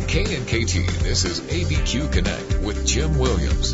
KNKT, this is ABQ Connect with Jim Williams.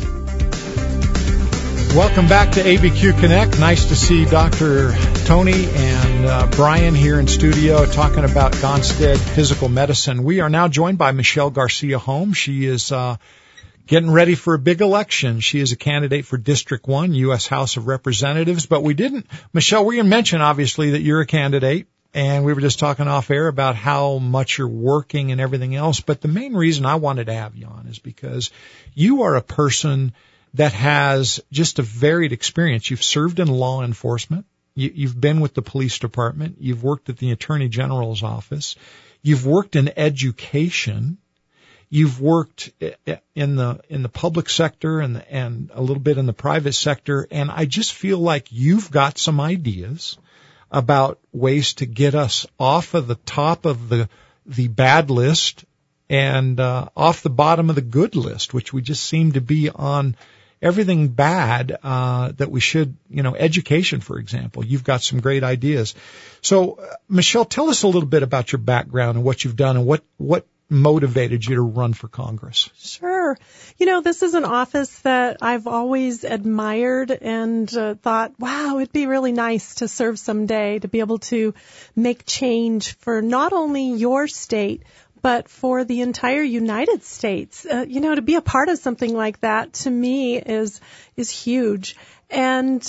Welcome back to ABQ Connect. Nice to see Dr. Tony and Brian here in studio talking about Gonstead Physical Medicine. We are now joined by Michelle Garcia-Holmes. She is getting ready for a big election. She is a candidate for District 1, U.S. House of Representatives. But Michelle, we didn't mention, obviously, that you're a candidate. And we were just talking off air about how much you're working and everything else. But the main reason I wanted to have you on is because you are a person that has just a varied experience. You've served in law enforcement. You've been with the police department. You've worked at the Attorney General's office. You've worked in education. You've worked in the public sector and a little bit in the private sector. And I just feel like you've got some ideas about ways to get us off of the top of the bad list and off the bottom of the good list, which we just seem to be on everything bad that we should, education, for example. You've got some great ideas. So, Michelle, tell us a little bit about your background and what you've done and what motivated you to run for Congress. Sure. This is an office that I've always admired and thought, wow, it'd be really nice to serve someday, to be able to make change for not only your state, but for the entire United States. To be a part of something like that, to me, is huge. And,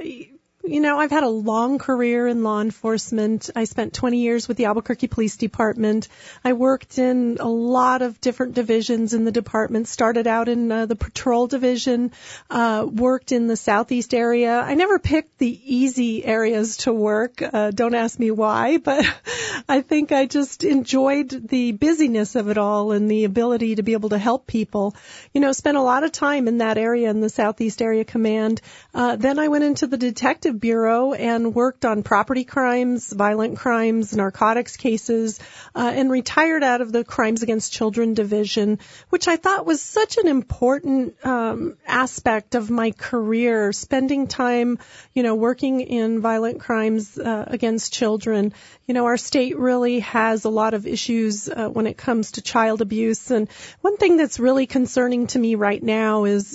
I've had a long career in law enforcement. I spent 20 years with the Albuquerque Police Department. I worked in a lot of different divisions in the department, started out in the patrol division, worked in the southeast area. I never picked the easy areas to work. Don't ask me why, but I think I just enjoyed the busyness of it all and the ability to be able to help people. Spent a lot of time in that area in the Southeast Area Command. Then I went into the Detective Bureau and worked on property crimes, violent crimes, narcotics cases, and retired out of the Crimes Against Children Division, which I thought was such an important aspect of my career, spending time, working in violent crimes against children. Our state really has a lot of issues when it comes to child abuse. And one thing that's really concerning to me right now is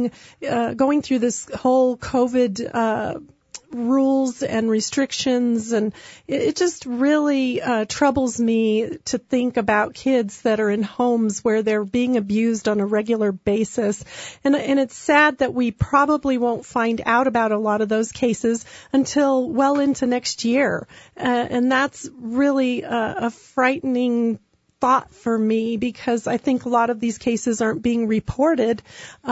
going through this whole COVID rules and restrictions, and it just really troubles me to think about kids that are in homes where they're being abused on a regular basis. And it's sad that we probably won't find out about a lot of those cases until well into next year. And that's really a frightening thought for me, because I think a lot of these cases aren't being reported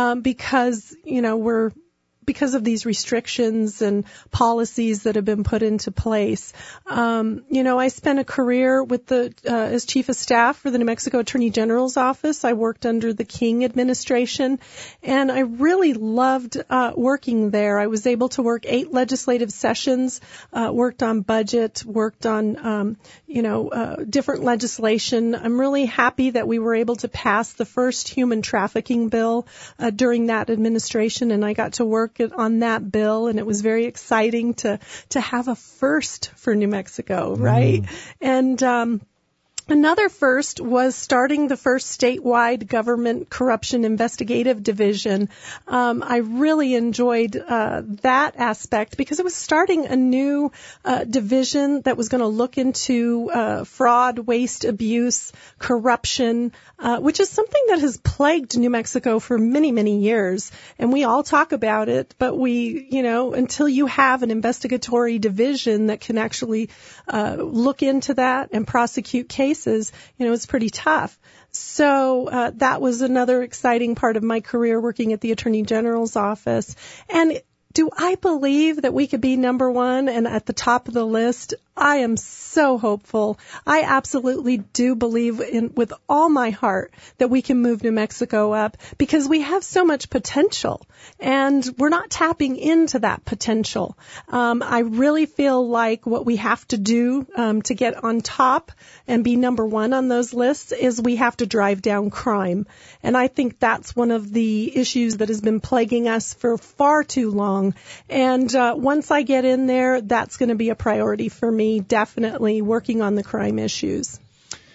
because of these restrictions and policies that have been put into place. I spent a career with as chief of staff for the New Mexico Attorney General's office. I worked under the King administration, and I really loved working there. I was able to work 8 legislative sessions, worked on budget, worked on, different legislation. I'm really happy that we were able to pass the first human trafficking bill during that administration, and I got to work on that bill, and it was very exciting to have a first for New Mexico, right? And another first was starting the first statewide government corruption investigative division. I really enjoyed that aspect because it was starting a new division that was going to look into fraud, waste, abuse, corruption, which is something that has plagued New Mexico for many, many years. And we all talk about it, but until you have an investigatory division that can actually look into that and prosecute cases, it's pretty tough. So that was another exciting part of my career, working at the Attorney General's office. And do I believe that we could be number one and at the top of the list? I am so hopeful. I absolutely do believe with all my heart that we can move New Mexico up, because we have so much potential and we're not tapping into that potential. I really feel like what we have to do to get on top and be number one on those lists is we have to drive down crime. And I think that's one of the issues that has been plaguing us for far too long. And once I get in there, that's going to be a priority for me, definitely working on the crime issues.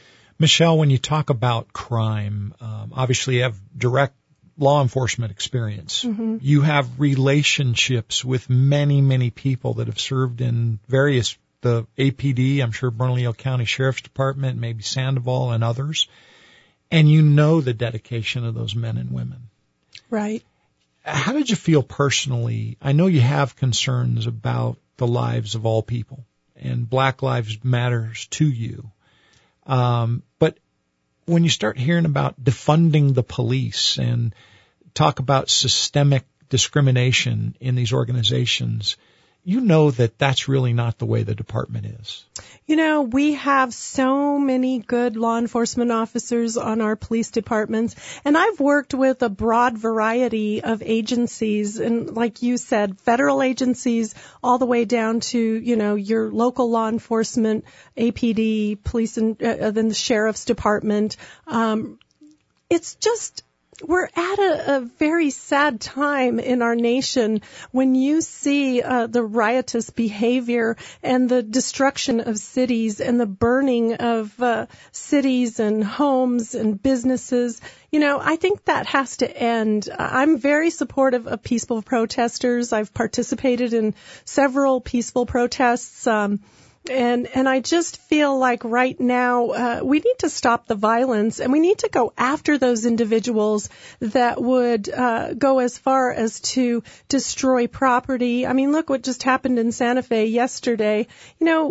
Michelle, when you talk about crime, obviously you have direct law enforcement experience. Mm-hmm. You have relationships with many, many people that have served in various, the APD, I'm sure Bernalillo County Sheriff's Department, maybe Sandoval and others. And you know the dedication of those men and women. Right. How did you feel personally? I know you have concerns about the lives of all people, and Black Lives Matters to you. But when you start hearing about defunding the police and talk about systemic discrimination in these organizations, you know that that's really not the way the department is. You know, we have so many good law enforcement officers on our police departments, and I've worked with a broad variety of agencies, and like you said, federal agencies all the way down to, you know, your local law enforcement, APD, police, and then the sheriff's department. It's just, we're at a very sad time in our nation when you see the riotous behavior and the destruction of cities and the burning of cities and homes and businesses. You know, I think that has to end. I'm very supportive of peaceful protesters. I've participated in several peaceful protests. And I just feel like right now we need to stop the violence, and we need to go after those individuals that would go as far as to destroy property. I mean, look what just happened in Santa Fe yesterday. You know,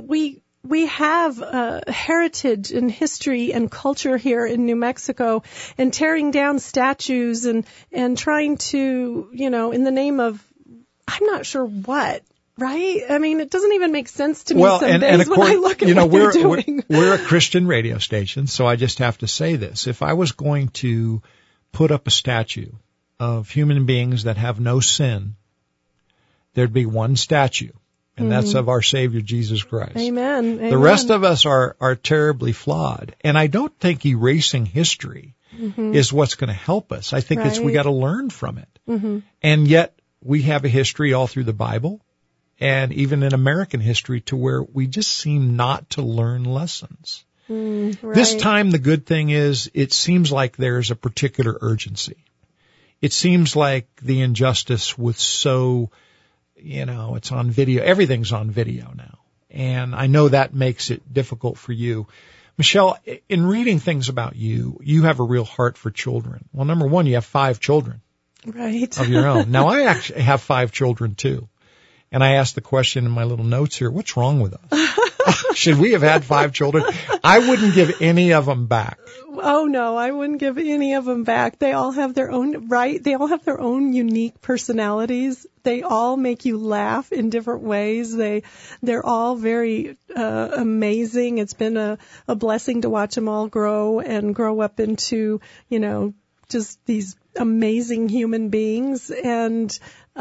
we have heritage and history and culture here in New Mexico, and tearing down statues and trying to, you know, in the name of I'm not sure what. Right? I mean, it doesn't even make sense to me some days when I look at what they're doing. We're a Christian radio station, so I just have to say this. If I was going to put up a statue of human beings that have no sin, there'd be one statue, and that's of our Savior Jesus Christ. Amen. The rest of us are terribly flawed, and I don't think erasing history is what's going to help us. I think we got to learn from it. And yet we have a history all through the Bible, and even in American history, to where we just seem not to learn lessons. Right. This time, the good thing is it seems like there's a particular urgency. It seems like the injustice was so, you know, it's on video. Everything's on video now. And I know that makes it difficult for you. Michelle, in reading things about you, you have a real heart for children. Well, number one, you have 5 children of your own. Now, I actually have 5 children, too. And I asked the question in my little notes here, what's wrong with us? Should we have had 5 children? I wouldn't give any of them back. Oh, no, I wouldn't give any of them back. They all have their own, right? They all have their own unique personalities. They all make you laugh in different ways. They're all very amazing. It's been a blessing to watch them all grow up into, you know, just these amazing human beings. And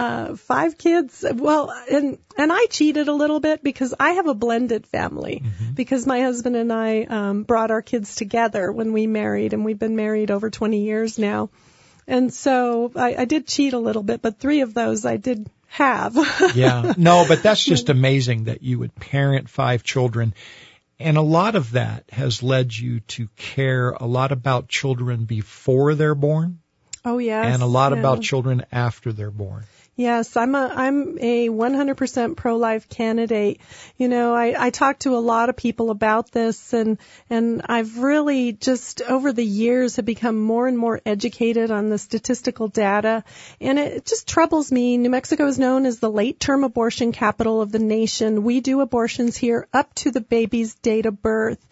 5 kids. Well, and I cheated a little bit because I have a blended family because my husband and I brought our kids together when we married, and we've been married over 20 years now. And so I did cheat a little bit, but 3 of those I did have. Yeah. No, but that's just amazing that you would parent 5 children. And a lot of that has led you to care a lot about children before they're born. Oh, yes. And a lot about children after they're born. Yes, I'm a 100% pro-life candidate. You know, I talk to a lot of people about this, and I've really just over the years have become more and more educated on the statistical data, and it just troubles me. New Mexico is known as the late-term abortion capital of the nation. We do abortions here up to the baby's date of birth,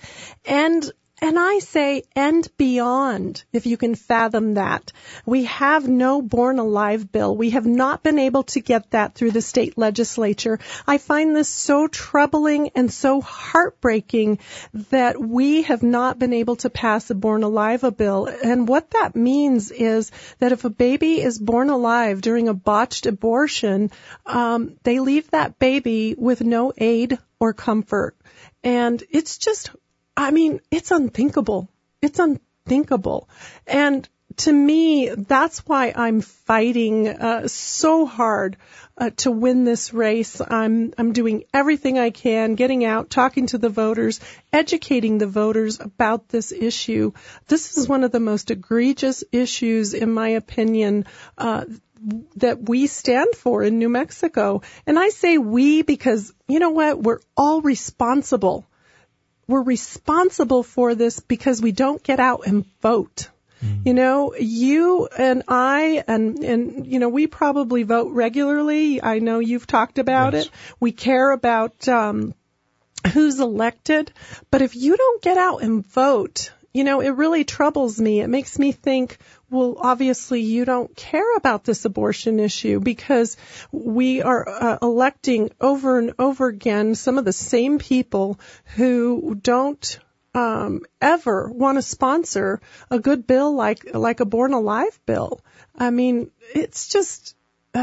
and I say, and beyond, if you can fathom that. We have no Born Alive bill. We have not been able to get that through the state legislature. I find this so troubling and so heartbreaking that we have not been able to pass a Born Alive bill. And what that means is that if a baby is born alive during a botched abortion, they leave that baby with no aid or comfort. And it's just, I mean, it's unthinkable. It's unthinkable. And to me, that's why I'm fighting so hard to win this race. I'm doing everything I can, getting out, talking to the voters, educating the voters about this issue. This is one of the most egregious issues, in my opinion, that we stand for in New Mexico. And I say we because, you know what, we're all responsible. We're responsible for this because we don't get out and vote. You know, you and I and you know, we probably vote regularly. I know you've talked about it. We care about who's elected. But if you don't get out and vote, you know, it really troubles me. It makes me think, well, obviously you don't care about this abortion issue because we are electing over and over again some of the same people who don't ever want to sponsor a good bill like a Born Alive bill. I mean, it's just,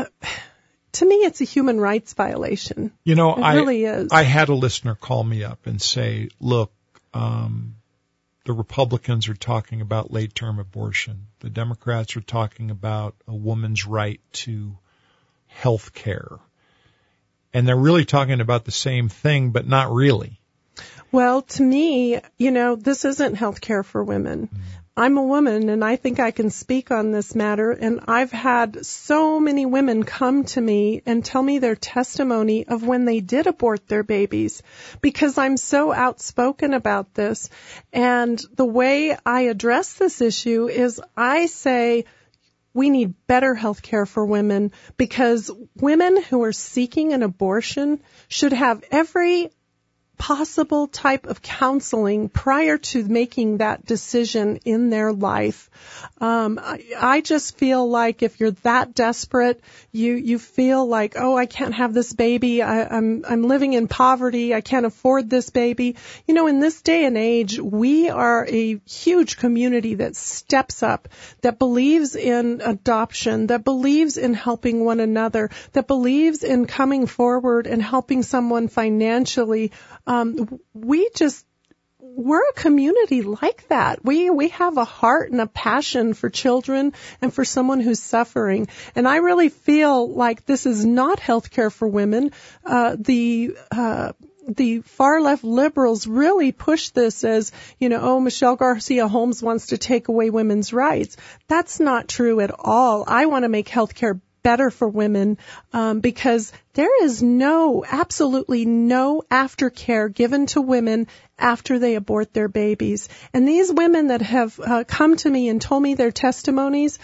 to me, it's a human rights violation. You know, it really is. I had a listener call me up and say, look, the Republicans are talking about late-term abortion. The Democrats are talking about a woman's right to health care. And they're really talking about the same thing, but not really. Well, to me, you know, this isn't health care for women. I'm a woman, and I think I can speak on this matter, and I've had so many women come to me and tell me their testimony of when they did abort their babies, because I'm so outspoken about this. And the way I address this issue is I say we need better health care for women, because women who are seeking an abortion should have every possible type of counseling prior to making that decision in their life. I just feel like if you're that desperate, you feel like, oh, I can't have this baby. I'm living in poverty. I can't afford this baby. You know, in this day and age, we are a huge community that steps up, that believes in adoption, that believes in helping one another, that believes in coming forward and helping someone financially. We're a community like that. We have a heart and a passion for children and for someone who's suffering. And I really feel like this is not health care for women. The far left liberals really push this as, you know, oh, Michelle Garcia Holmes wants to take away women's rights. That's not true at all. I want to make health care better for women, because there is absolutely no aftercare given to women after they abort their babies. And these women that have come to me and told me their testimonies,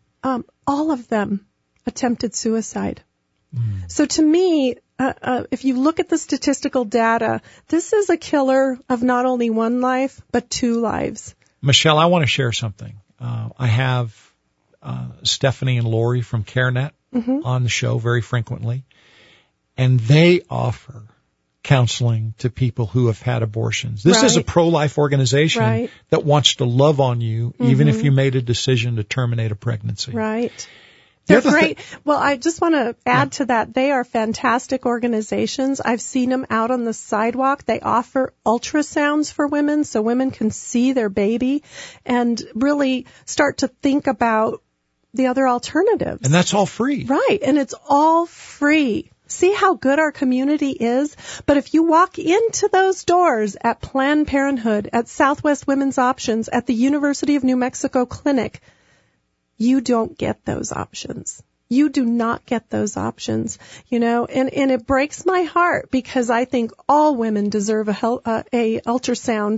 all of them attempted suicide. So to me, if you look at the statistical data, this is a killer of not only one life, but two lives. Michelle, I want to share something. I have Stephanie and Lori from CareNet on the show very frequently, and they offer counseling to people who have had abortions. This is a pro-life organization that wants to love on you, even if you made a decision to terminate a pregnancy. Right. They're great. Well, I just want to add to that. They are fantastic organizations. I've seen them out on the sidewalk. They offer ultrasounds for women so women can see their baby and really start to think about the other alternatives. And that's all free. Right. And it's all free. See how good our community is? But if you walk into those doors at Planned Parenthood, at Southwest Women's Options, at the University of New Mexico Clinic, you don't get those options. You do not get those options, you know, and it breaks my heart because I think all women deserve a ultrasound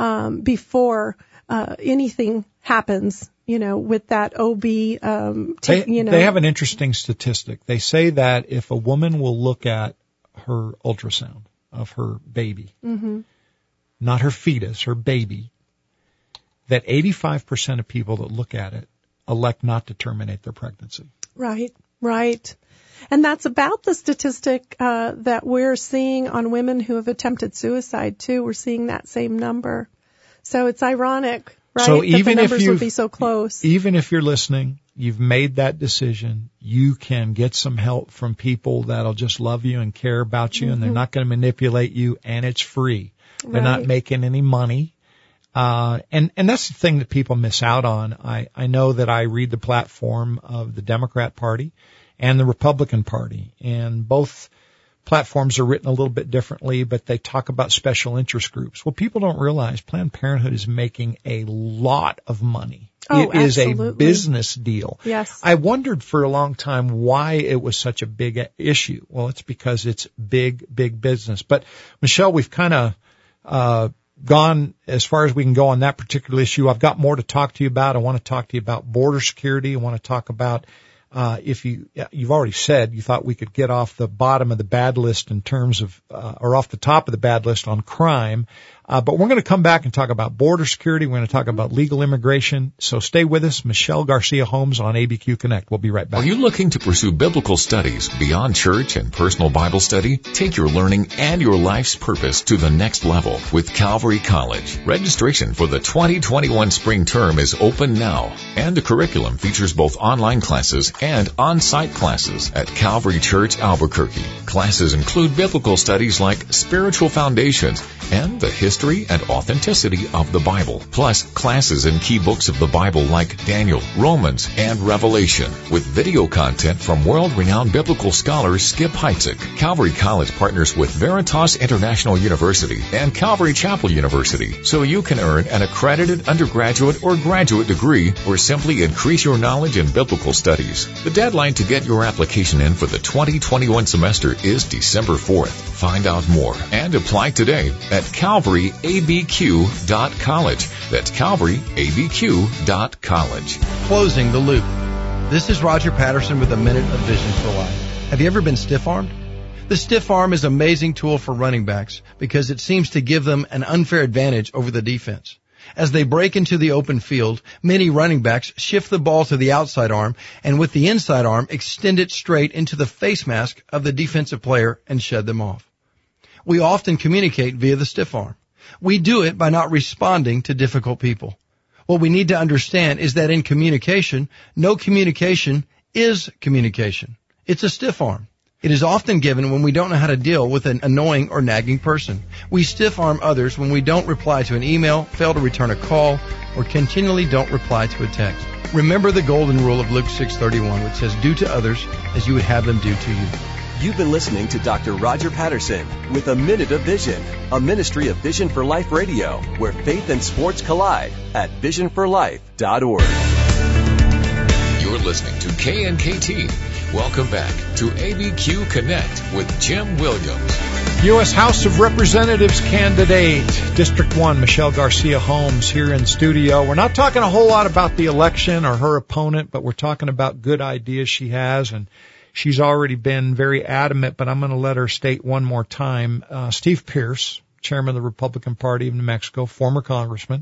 before anything happens, you know, with that OB. They have an interesting statistic. They say that if a woman will look at her ultrasound of her baby, not her fetus, her baby, that 85% of people that look at it elect not to terminate their pregnancy. Right. And that's about the statistic that we're seeing on women who have attempted suicide, too. We're seeing that same number. So it's ironic, right, so that the numbers would be so close. Even if you're listening, you've made that decision, you can get some help from people that'll just love you and care about you, and they're not going to manipulate you, and it's free. They're not making any money. And that's the thing that people miss out on. I know that I read the platform of the Democrat Party and the Republican Party, and both platforms are written a little bit differently, but they talk about special interest groups. Well, people don't realize Planned Parenthood is making a lot of money. Oh, it is absolutely. a business deal. Yes. I wondered for a long time why it was such a big issue. Well, it's because it's big business. But Michelle, we've kind of gone as far as we can go on that particular issue. I've got more to talk to you about. I want to talk to you about border security. I want to talk about if you've already said you thought we could get off the bottom of the bad list in terms of, or off the top of the bad list on crime. But we're going to come back and talk about border security. We're going to talk about legal immigration. So stay with us. Michelle Garcia Holmes on ABQ Connect. We'll be right back. Are you looking to pursue biblical studies beyond church and personal Bible study? Take your learning and your life's purpose to the next level with Calvary College. Registration for the 2021 spring term is open now, and the curriculum features both online classes and on-site classes at Calvary Church, Albuquerque. Classes include biblical studies like spiritual foundations and the history and authenticity of the Bible, plus classes in key books of the Bible like Daniel, Romans, and Revelation, with video content from world-renowned biblical scholar Skip Heitzig. Calvary College partners with Veritas International University and Calvary Chapel University, so you can earn an accredited undergraduate or graduate degree or simply increase your knowledge in biblical studies. The deadline to get your application in for the 2021 semester is December 4th. Find out more and apply today at CalvaryABQ.college. That's CalvaryABQ.college. Closing the loop. This is Roger Patterson with a Minute of Vision for Life. Have you ever been stiff-armed? The stiff arm is an amazing tool for running backs because it seems to give them an unfair advantage over the defense. As they break into the open field, many running backs shift the ball to the outside arm and with the inside arm extend it straight into the face mask of the defensive player and shed them off. We often communicate via the stiff arm. We do it by not responding to difficult people. What we need to understand is that in communication, no communication is communication. It's a stiff arm. It is often given when we don't know how to deal with an annoying or nagging person. We stiff arm others when we don't reply to an email, fail to return a call, or continually don't reply to a text. Remember the golden rule of Luke 6:31, which says, "Do to others as you would have them do to you." You've been listening to Dr. Roger Patterson with A Minute of Vision, a ministry of Vision for Life Radio, where faith and sports collide at visionforlife.org. You're listening to KNKT. Welcome back to ABQ Connect with Jim Williams. U.S. House of Representatives candidate, District 1, Michelle Garcia Holmes here in studio. We're not talking a whole lot about the election or her opponent, but we're talking about good ideas she has, and she's already been very adamant, but I'm going to let her state one more time. Steve Pearce, chairman of the Republican Party of New Mexico, former congressman,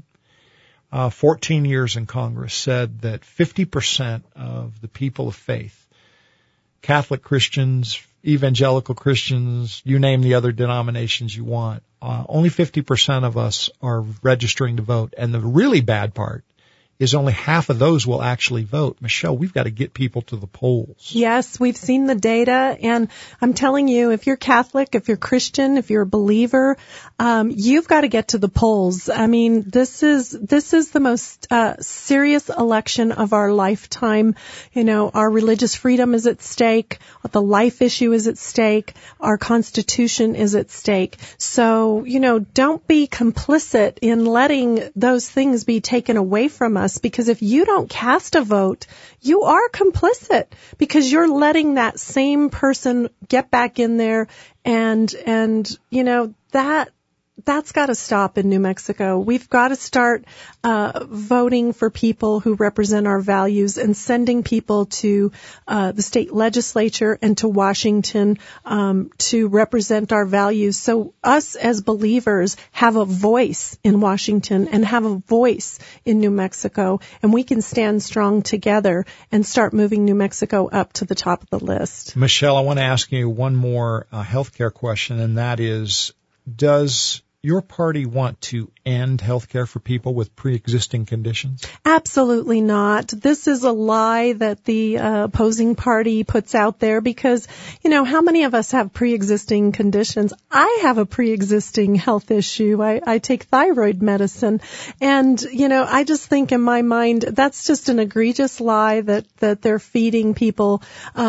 14 years in Congress, said that 50% of the people of faith, Catholic Christians, evangelical Christians, you name the other denominations you want, only 50% of us are registering to vote. And the really bad part is only half of those will actually vote. Michelle, we've got to get people to the polls. Yes, we've seen the data, and I'm telling you, if you're Catholic, if you're Christian, if you're a believer, you've got to get to the polls. I mean, this is the most serious election of our lifetime. You know, our religious freedom is at stake, the life issue is at stake, our Constitution is at stake. So, you know, don't be complicit in letting those things be taken away from us. Because if you don't cast a vote, you are complicit because you're letting that same person get back in there and you know, that's got to stop in New Mexico. We've got to start voting for people who represent our values and sending people to the state legislature and to Washington to represent our values. So us as believers have a voice in Washington and have a voice in New Mexico, and we can stand strong together and start moving New Mexico up to the top of the list. Michelle, I want to ask you one more healthcare question, and that is, does your party want to end health care for people with pre-existing conditions? Absolutely not. This is a lie that the opposing party puts out there because, how many of us have pre-existing conditions? I have a pre-existing health issue. I take thyroid medicine. And, I just think in my mind that's just an egregious lie that they're feeding people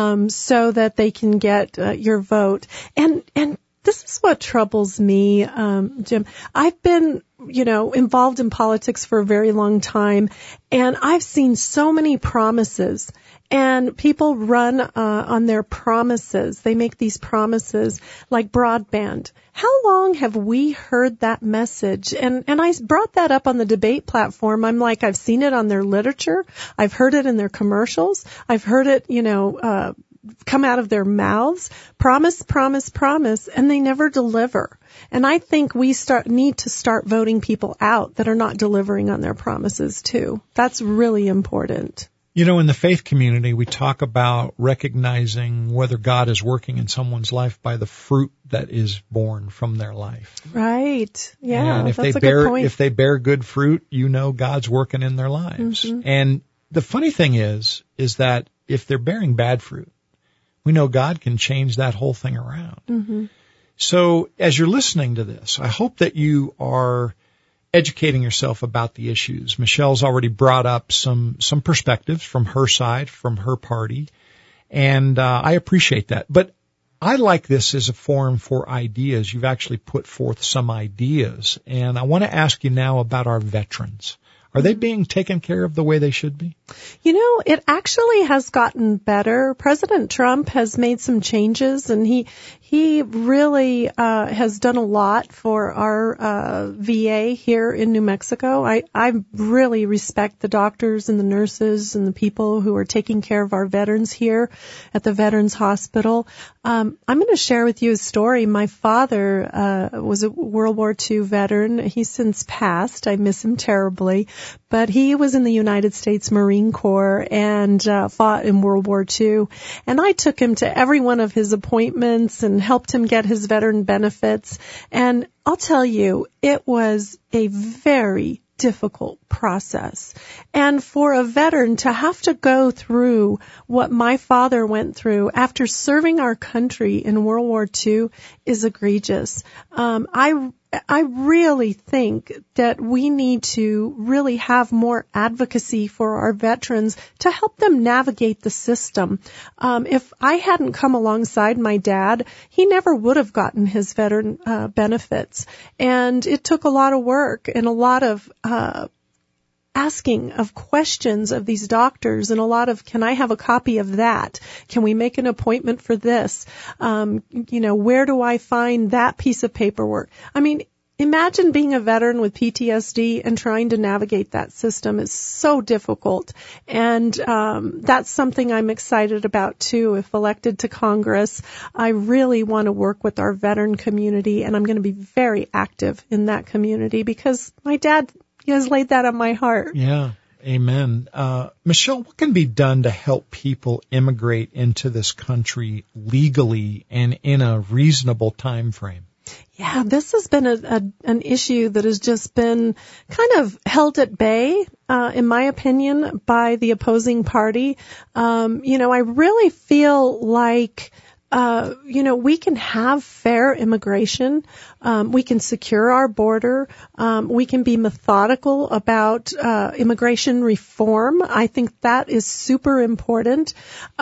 so that they can get your vote. And this is what troubles me, Jim. I've been, involved in politics for a very long time, and I've seen so many promises, and people run on their promises. They make these promises like broadband. How long have we heard that message? And I brought that up on the debate platform. I'm like, I've seen it on their literature. I've heard it in their commercials. I've heard it, come out of their mouths, promise, and they never deliver. And I think we need to start voting people out that are not delivering on their promises too. That's really important. In the faith community, we talk about recognizing whether God is working in someone's life by the fruit that is born from their life. Right. Yeah, and that's a good point. If they bear good fruit, God's working in their lives. Mm-hmm. And the funny thing is that if they're bearing bad fruit, we know God can change that whole thing around. Mm-hmm. So as you're listening to this, I hope that you are educating yourself about the issues. Michelle's already brought up some perspectives from her side, from her party, and I appreciate that. But I like this as a forum for ideas. You've actually put forth some ideas, and I want to ask you now about our veterans. Are they being taken care of the way they should be? It actually has gotten better. President Trump has made some changes, and he really has done a lot for our VA here in New Mexico. I really respect the doctors and the nurses and the people who are taking care of our veterans here at the Veterans Hospital. I'm going to share with you a story. My father was a World War II veteran. He's since passed. I miss him terribly. But he was in the United States Marine Corps and fought in World War II. And I took him to every one of his appointments and helped him get his veteran benefits. And I'll tell you, it was a very difficult process. And for a veteran to have to go through what my father went through after serving our country in World War II is egregious. I really think that we need to really have more advocacy for our veterans to help them navigate the system. If I hadn't come alongside my dad, he never would have gotten his veteran benefits. And it took a lot of work and a lot of asking of questions of these doctors and a lot of, can I have a copy of that? Can we make an appointment for this? Where do I find that piece of paperwork? I mean, imagine being a veteran with PTSD and trying to navigate that system is so difficult. And that's something I'm excited about too. If elected to Congress, I really want to work with our veteran community, and I'm going to be very active in that community because my dad has laid that on my heart. Yeah. Amen. Michelle, what can be done to help people immigrate into this country legally and in a reasonable time frame? Yeah, this has been an issue that has just been kind of held at bay, in my opinion, by the opposing party. I really feel like we can have fair immigration. We can secure our border. We can be methodical about immigration reform. I think that is super important.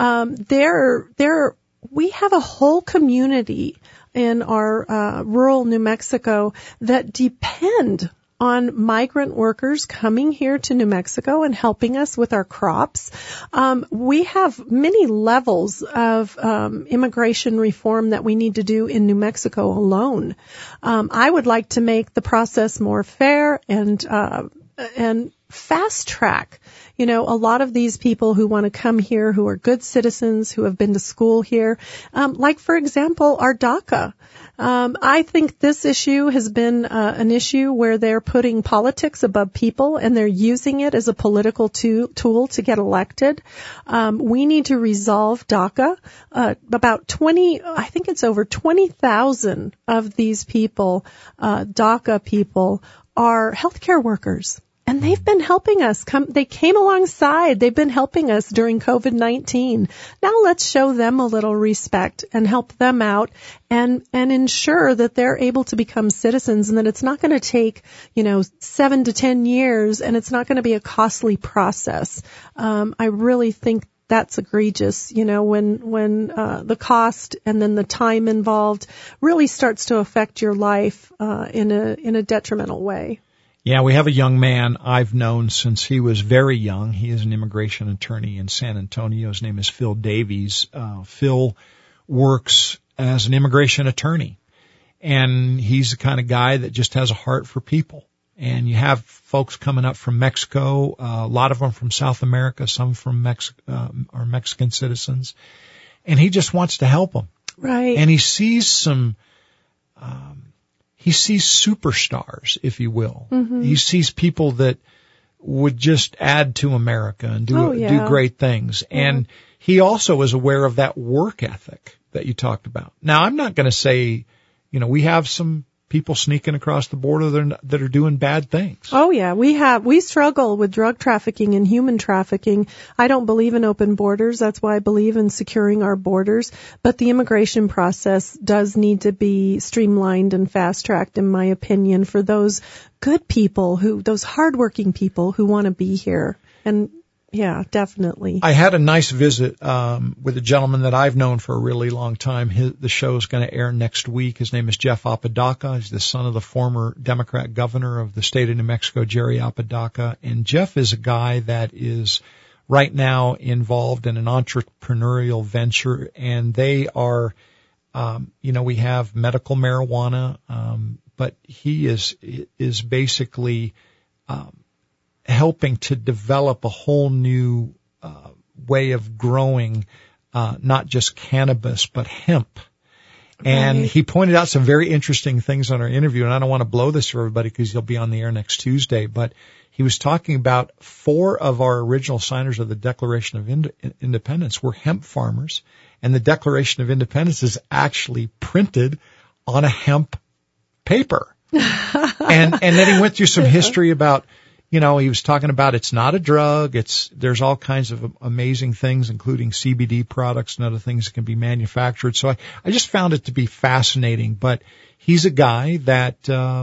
We have a whole community in our rural New Mexico that depend on migrant workers coming here to New Mexico and helping us with our crops. We have many levels of immigration reform that we need to do in New Mexico alone. I would like to make the process more fair and fast track, a lot of these people who want to come here, who are good citizens, who have been to school here, like, for example, our DACA. I think this issue has been an issue where they're putting politics above people, and they're using it as a political tool to get elected. We need to resolve DACA. About I think it's over 20,000 of these people, DACA people, are healthcare workers. And they've been helping us. They came alongside. They've been helping us during COVID-19. Now let's show them a little respect and help them out and ensure that they're able to become citizens, and that it's not going to take, 7 to 10 years, and it's not going to be a costly process. I really think that's egregious, when the cost and then the time involved really starts to affect your life in a detrimental way. Yeah, we have a young man I've known since he was very young. He is an immigration attorney in San Antonio. His name is Phil Davies. Phil works as an immigration attorney, and he's the kind of guy that just has a heart for people. And you have folks coming up from Mexico, a lot of them from South America, some from are Mexican citizens, and he just wants to help them. Right. And he sees he sees superstars, if you will. Mm-hmm. He sees people that would just add to America and do great things. Yeah. And he also is aware of that work ethic that you talked about. Now, I'm not going to say, we have some people sneaking across the border that are doing bad things. Oh yeah, we struggle with drug trafficking and human trafficking. I don't believe in open borders. That's why I believe in securing our borders. But the immigration process does need to be streamlined and fast-tracked, in my opinion, for those good people those hardworking people who want to be here. And yeah, definitely. I had a nice visit with a gentleman that I've known for a really long time. The show is going to air next week. His name is Jeff Apodaca. He's the son of the former Democrat governor of the state of New Mexico, Jerry Apodaca. And Jeff is a guy that is right now involved in an entrepreneurial venture, and they are, we have medical marijuana, but he is basically helping to develop a whole new way of growing not just cannabis but hemp. And he pointed out some very interesting things on our interview, and I don't want to blow this for everybody because he'll be on the air next Tuesday, but he was talking about 4 of our original signers of the Declaration of Independence were hemp farmers, and the Declaration of Independence is actually printed on a hemp paper. and then he went through some history about, he was talking about it's not a drug. There's all kinds of amazing things, including CBD products and other things that can be manufactured. So I just found it to be fascinating. But he's a guy that,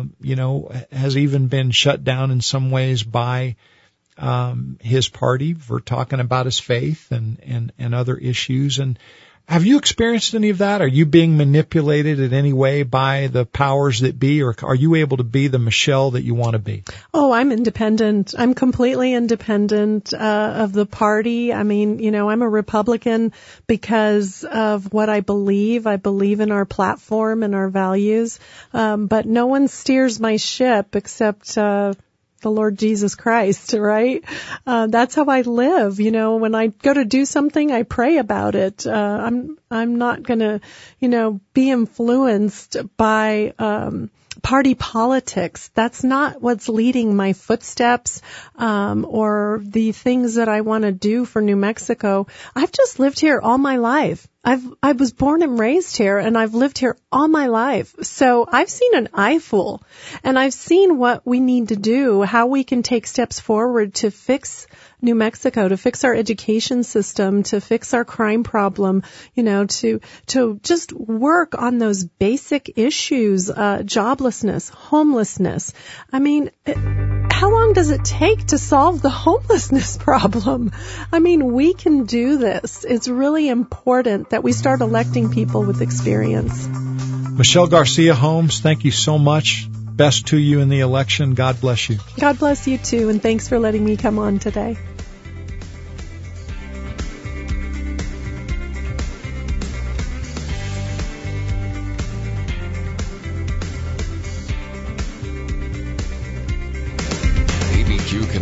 has even been shut down in some ways by, his party for talking about his faith and other issues. And have you experienced any of that? Are you being manipulated in any way by the powers that be, or are you able to be the Michelle that you want to be? Oh, I'm independent. I'm completely independent of the party. I mean, I'm a Republican because of what I believe. I believe in our platform and our values, but no one steers my ship except the Lord Jesus Christ, right? That's how I live. When I go to do something, I pray about it. I'm not gonna, be influenced by, party politics. That's not what's leading my footsteps, or the things that I want to do for New Mexico. I've just lived here all my life. I was born and raised here, and I've lived here all my life. So I've seen an eyeful, and I've seen what we need to do, how we can take steps forward to fix New Mexico, to fix our education system, to fix our crime problem, to just work on those basic issues, joblessness, homelessness. I mean, how long does it take to solve the homelessness problem? I mean, we can do this. It's really important that we start electing people with experience. Michelle Garcia Holmes, thank you so much. Best to you in the election. God bless you. God bless you too, and thanks for letting me come on today.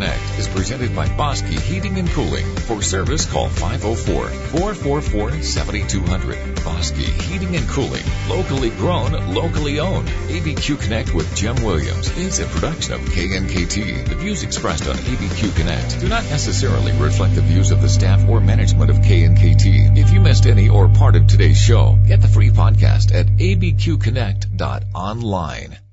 Connect is presented by Bosque Heating and Cooling. For service, call 504-444-7200. Bosque Heating and Cooling. Locally grown, locally owned. ABQ Connect with Jim Williams is a production of KNKT. The views expressed on ABQ Connect do not necessarily reflect the views of the staff or management of KNKT. If you missed any or part of today's show, get the free podcast at abqconnect.online.